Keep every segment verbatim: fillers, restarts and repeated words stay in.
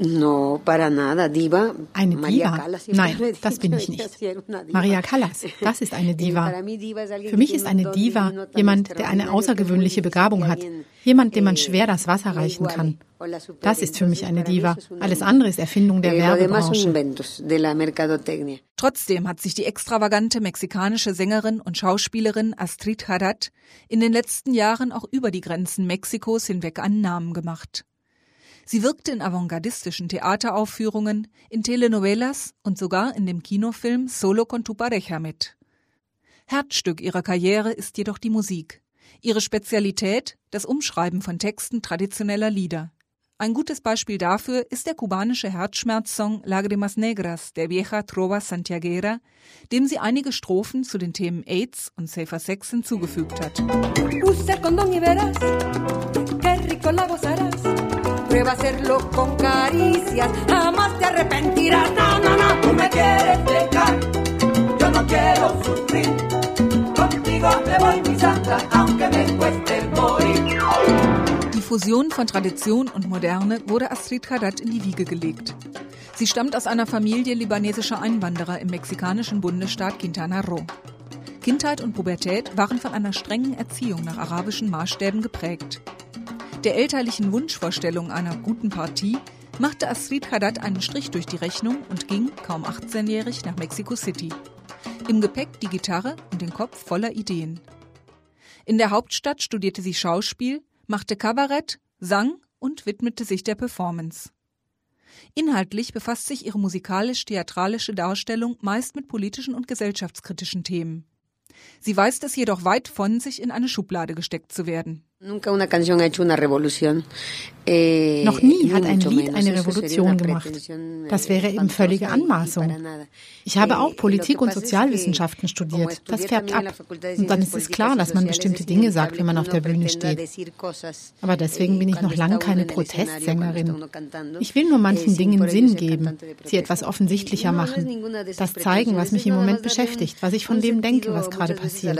No, para nada. Diva. Eine Diva? Nein, das bin ich nicht. Maria Callas, das ist eine Diva. Für mich ist eine Diva jemand, der eine außergewöhnliche Begabung hat. Jemand, dem man schwer das Wasser reichen kann. Das ist für mich eine Diva. Alles andere ist Erfindung der Werbebranche. Trotzdem hat sich die extravagante mexikanische Sängerin und Schauspielerin Astrid Haddad in den letzten Jahren auch über die Grenzen Mexikos hinweg einen Namen gemacht. Sie wirkte in avantgardistischen Theateraufführungen, in Telenovelas und sogar in dem Kinofilm Solo con tu pareja mit. Herzstück ihrer Karriere ist jedoch die Musik. Ihre Spezialität, das Umschreiben von Texten traditioneller Lieder. Ein gutes Beispiel dafür ist der kubanische Herzschmerzsong Lágrimas Negras der Vieja Trova Santiaguera, dem sie einige Strophen zu den Themen AIDS und Safer Sex hinzugefügt hat. Prueba hacerlo con caricias, jamás te arrepentirás. No, no, no, tú me quieres dejar, yo no quiero sufrir. Contigo me voy, mi santa, aunque me cueste morir. Die Fusion von Tradition und Moderne wurde Astrid Haddad in die Wiege gelegt. Sie stammt aus einer Familie libanesischer Einwanderer im mexikanischen Bundesstaat Quintana Roo. Kindheit und Pubertät waren von einer strengen Erziehung nach arabischen Maßstäben geprägt. Der elterlichen Wunschvorstellung einer guten Partie machte Astrid Haddad einen Strich durch die Rechnung und ging, kaum achtzehnjährig, nach Mexico City. Im Gepäck die Gitarre und den Kopf voller Ideen. In der Hauptstadt studierte sie Schauspiel, machte Kabarett, sang und widmete sich der Performance. Inhaltlich befasst sich ihre musikalisch-theatralische Darstellung meist mit politischen und gesellschaftskritischen Themen. Sie weiß es jedoch weit von sich, in eine Schublade gesteckt zu werden. Noch nie hat ein Lied eine Revolution gemacht. Das wäre eben völlige Anmaßung. Ich habe auch Politik- und Sozialwissenschaften studiert. Das färbt ab. Und dann ist es klar, dass man bestimmte Dinge sagt, wenn man auf der Bühne steht. Aber deswegen bin ich noch lange keine Protestsängerin. Ich will nur manchen Dingen Sinn geben, sie etwas offensichtlicher machen, das zeigen, was mich im Moment beschäftigt, was ich von dem denke, was gerade passiert.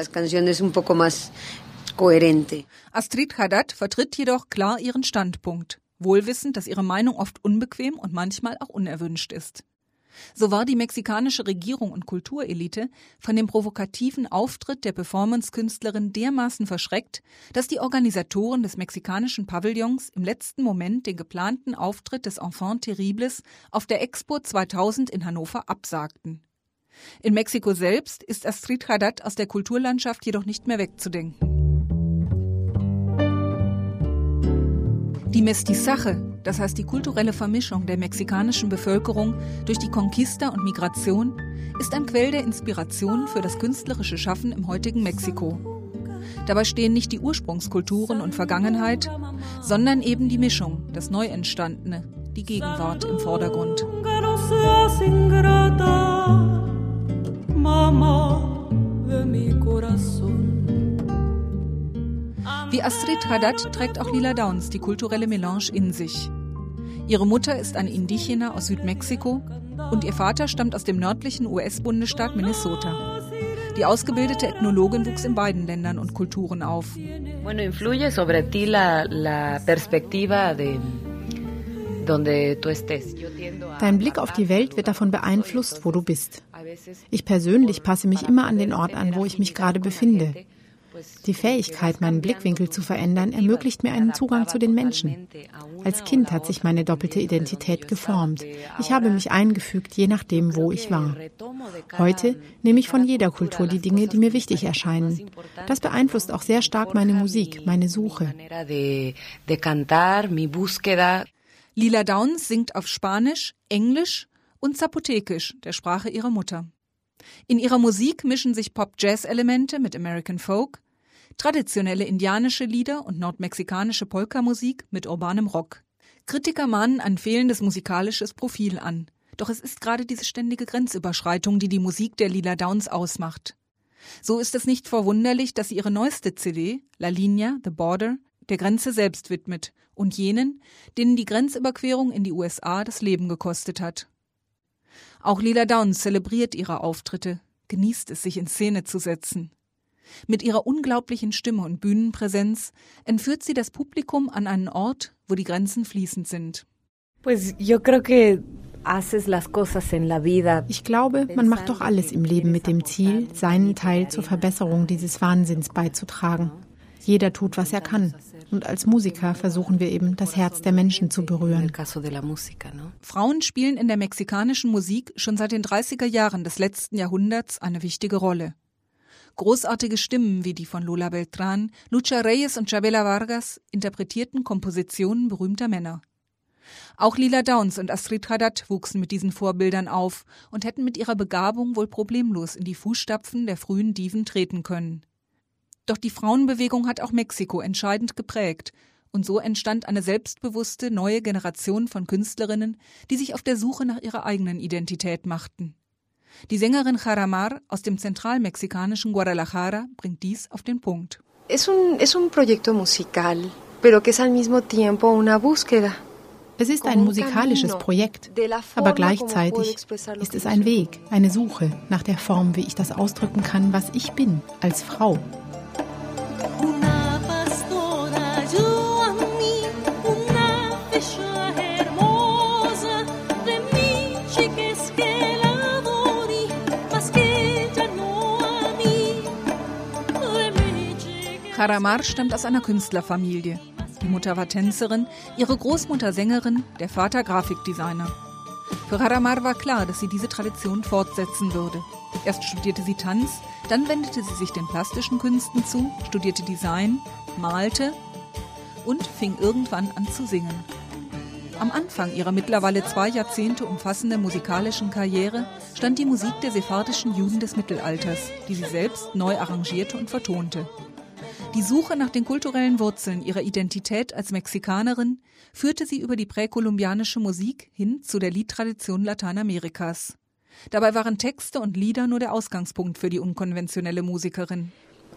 Astrid Haddad vertritt jedoch klar ihren Standpunkt, wohlwissend, dass ihre Meinung oft unbequem und manchmal auch unerwünscht ist. So war die mexikanische Regierung und Kulturelite von dem provokativen Auftritt der Performance-Künstlerin dermaßen verschreckt, dass die Organisatoren des mexikanischen Pavillons im letzten Moment den geplanten Auftritt des Enfants Terribles auf der Expo zweitausend in Hannover absagten. In Mexiko selbst ist Astrid Haddad aus der Kulturlandschaft jedoch nicht mehr wegzudenken. Die Mestizaje, das heißt die kulturelle Vermischung der mexikanischen Bevölkerung durch die Conquista und Migration, ist ein Quell der Inspiration für das künstlerische Schaffen im heutigen Mexiko. Dabei stehen nicht die Ursprungskulturen und Vergangenheit, sondern eben die Mischung, das Neuentstandene, die Gegenwart im Vordergrund. Wie Astrid Haddad trägt auch Lila Downs die kulturelle Melange in sich. Ihre Mutter ist eine Indigena aus Südmexiko und ihr Vater stammt aus dem nördlichen U S-Bundesstaat Minnesota. Die ausgebildete Ethnologin wuchs in beiden Ländern und Kulturen auf. Bueno, influye sobre ti la, la perspectiva de donde tú estés. Dein Blick auf die Welt wird davon beeinflusst, wo du bist. Ich persönlich passe mich immer an den Ort an, wo ich mich gerade befinde. Die Fähigkeit, meinen Blickwinkel zu verändern, ermöglicht mir einen Zugang zu den Menschen. Als Kind hat sich meine doppelte Identität geformt. Ich habe mich eingefügt, je nachdem, wo ich war. Heute nehme ich von jeder Kultur die Dinge, die mir wichtig erscheinen. Das beeinflusst auch sehr stark meine Musik, meine Suche. Lila Downs singt auf Spanisch, Englisch und Zapotekisch, der Sprache ihrer Mutter. In ihrer Musik mischen sich Pop-Jazz-Elemente mit American Folk, traditionelle indianische Lieder und nordmexikanische Polka-Musik mit urbanem Rock. Kritiker mahnen ein fehlendes musikalisches Profil an. Doch es ist gerade diese ständige Grenzüberschreitung, die die Musik der Lila Downs ausmacht. So ist es nicht verwunderlich, dass sie ihre neueste C D, La Línea, The Border, der Grenze selbst widmet und jenen, denen die Grenzüberquerung in die U S A das Leben gekostet hat. Auch Lila Downs zelebriert ihre Auftritte, genießt es, sich in Szene zu setzen. Mit ihrer unglaublichen Stimme und Bühnenpräsenz entführt sie das Publikum an einen Ort, wo die Grenzen fließend sind. Pues yo creo que haces las cosas en la vida. Ich glaube, man macht doch alles im Leben mit dem Ziel, seinen Teil zur Verbesserung dieses Wahnsinns beizutragen. Jeder tut, was er kann. Und als Musiker versuchen wir eben, das Herz der Menschen zu berühren. Frauen spielen in der mexikanischen Musik schon seit den dreißiger Jahren des letzten Jahrhunderts eine wichtige Rolle. Großartige Stimmen wie die von Lola Beltrán, Lucha Reyes und Chabela Vargas interpretierten Kompositionen berühmter Männer. Auch Lila Downs und Astrid Haddad wuchsen mit diesen Vorbildern auf und hätten mit ihrer Begabung wohl problemlos in die Fußstapfen der frühen Diven treten können. Doch die Frauenbewegung hat auch Mexiko entscheidend geprägt und so entstand eine selbstbewusste neue Generation von Künstlerinnen, die sich auf der Suche nach ihrer eigenen Identität machten. Die Sängerin Jaramar aus dem zentralmexikanischen Guadalajara bringt dies auf den Punkt. Es un, es un proyecto musical, pero que es al mismo tiempo una búsqueda. Es ist ein musikalisches Projekt, aber gleichzeitig ist es ein Weg, eine Suche nach der Form, wie ich das ausdrücken kann, was ich bin als Frau. Jaramar stammt aus einer Künstlerfamilie. Die Mutter war Tänzerin, ihre Großmutter Sängerin, der Vater Grafikdesigner. Für Jaramar war klar, dass sie diese Tradition fortsetzen würde. Erst studierte sie Tanz, dann wendete sie sich den plastischen Künsten zu, studierte Design, malte und fing irgendwann an zu singen. Am Anfang ihrer mittlerweile zwei Jahrzehnte umfassenden musikalischen Karriere stand die Musik der sephardischen Juden des Mittelalters, die sie selbst neu arrangierte und vertonte. Die Suche nach den kulturellen Wurzeln ihrer Identität als Mexikanerin führte sie über die präkolumbianische Musik hin zu der Liedtradition Lateinamerikas. Dabei waren Texte und Lieder nur der Ausgangspunkt für die unkonventionelle Musikerin.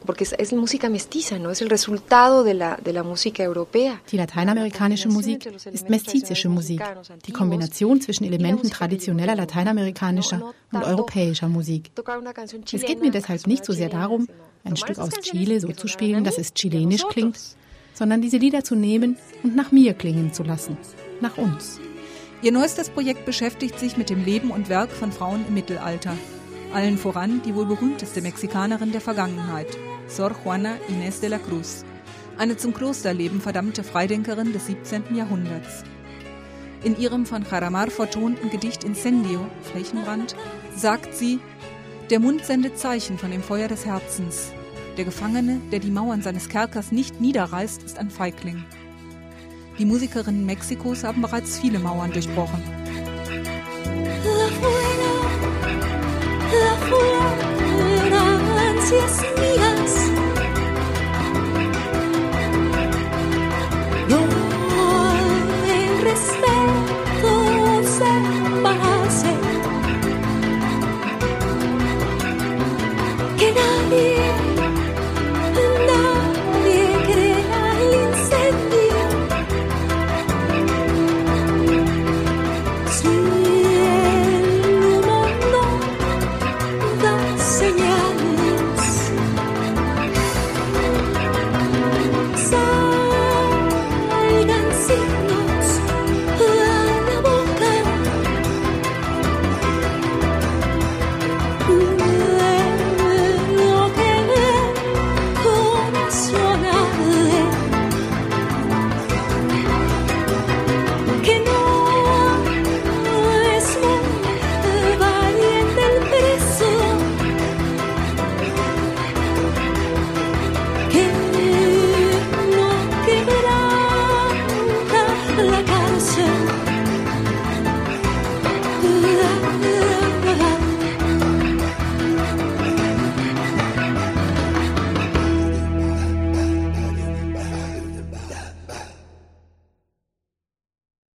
Die lateinamerikanische Musik ist mestizische Musik, die Kombination zwischen Elementen traditioneller lateinamerikanischer und europäischer Musik. Es geht mir deshalb nicht so sehr darum, ein Stück aus Chile so zu spielen, dass es chilenisch klingt, sondern diese Lieder zu nehmen und nach mir klingen zu lassen, nach uns. Ihr neuestes Projekt beschäftigt sich mit dem Leben und Werk von Frauen im Mittelalter. Allen voran die wohl berühmteste Mexikanerin der Vergangenheit, Sor Juana Inés de la Cruz, eine zum Klosterleben verdammte Freidenkerin des siebzehnten Jahrhunderts. In ihrem von Jaramar vertonten Gedicht Incendio, Flächenbrand, sagt sie: Der Mund sendet Zeichen von dem Feuer des Herzens. Der Gefangene, der die Mauern seines Kerkers nicht niederreißt, ist ein Feigling. Die Musikerinnen Mexikos haben bereits viele Mauern durchbrochen. La fuera, la fuera, la ansia es mía.